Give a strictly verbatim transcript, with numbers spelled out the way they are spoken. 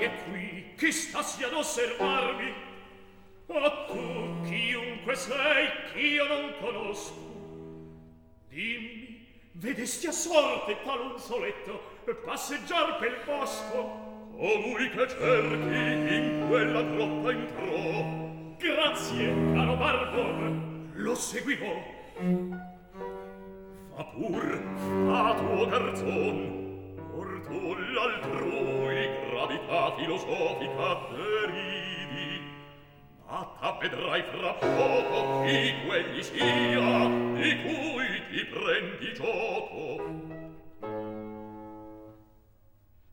è qui che stassi ad osservarmi? A tu, chiunque sei, ch'io non conosco, dimmi, vedesti a sorte talun soletto passeggiar pel bosco? Colui che cerchi in quella grotta entrò. Grazie, caro Barbon, lo seguirò. Fa pur, a tuo garzon, or tu l'altrui gravità filosofica deridi, ma t'avvedrai fra poco chi quegli sia, di cui ti prendi gioco.